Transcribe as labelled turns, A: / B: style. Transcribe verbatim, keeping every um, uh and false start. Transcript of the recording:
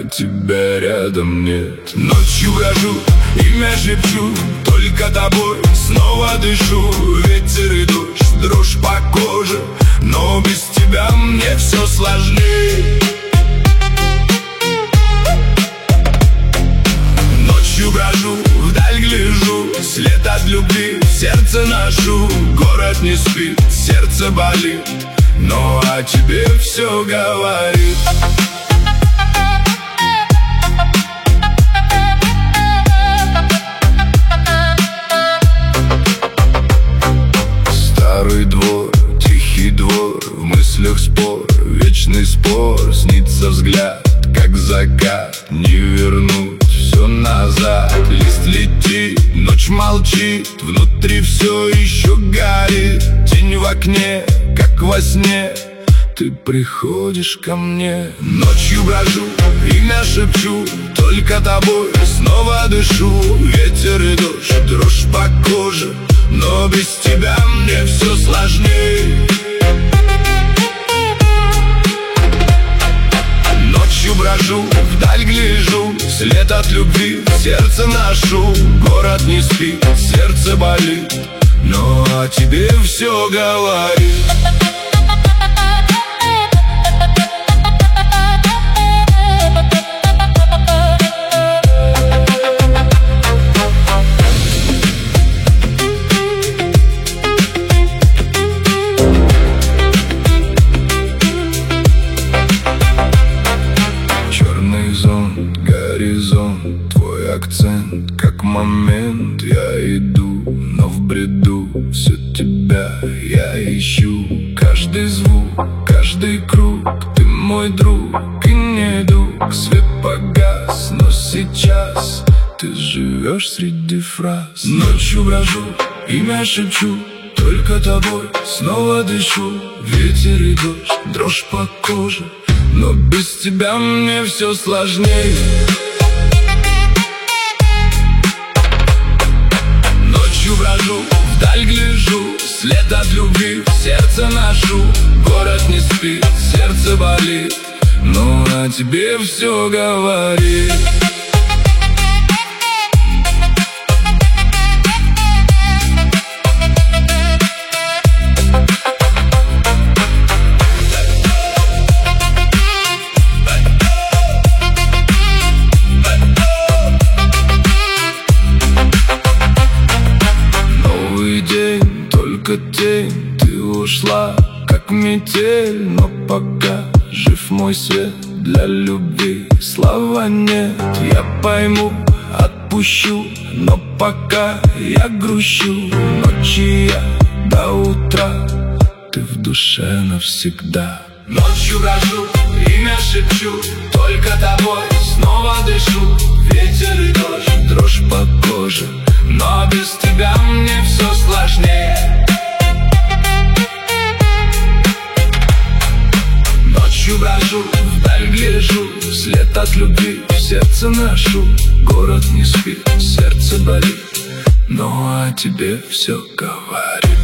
A: тебя рядом нет. Ночью брожу, имя шепчу, только тобой снова дышу. Ветер и дождь, дрожь по коже, но без тебя мне все сложнее. Ночью брожу, вдаль гляжу, след от любви в сердце ношу. Город не спит, сердце болит, но о тебе все говорит. Старый двор, тихий двор, в мыслях спор, вечный спор. Снится взгляд, как закат, не вернуть все назад. Лист летит, ночь молчит, внутри все еще горит. Тень в окне, как во сне, ты приходишь ко мне. Ночью брожу, имя шепчу, только тобой снова дышу. Ветер и дождь, дрожь по коже, но без тебя мне все сложнее. Ночью брожу, вдаль гляжу, след от любви в сердце ношу. Город не спит, сердце болит, но о тебе все говорит. Горизонт, твой акцент, как момент. Я иду, но в бреду все тебя я ищу. Каждый звук, каждый круг, ты мой друг и не дух. Свет погас, но сейчас ты живешь среди фраз. Ночью брожу, имя шепчу, только тобой снова дышу. Ветер и дождь, дрожь по коже, но без тебя мне все сложнее. Ночью брожу, вдаль гляжу, след от любви в сердце ношу. Город не спит, сердце болит, но о тебе все говорит. Только тень, ты ушла, как метель. Но пока жив мой свет, для любви слова нет. Я пойму, отпущу, но пока я грущу. Ночи я до утра, ты в душе навсегда. Ночью брожу, имя шепчу, только тобой снова дышу. Ветер и дождь, дрожь по коже, но без тебя мне все сложнее. Ночью брожу, вдаль гляжу, след от любви в сердце ношу. Город не спит, сердце болит, но о тебе все говорит.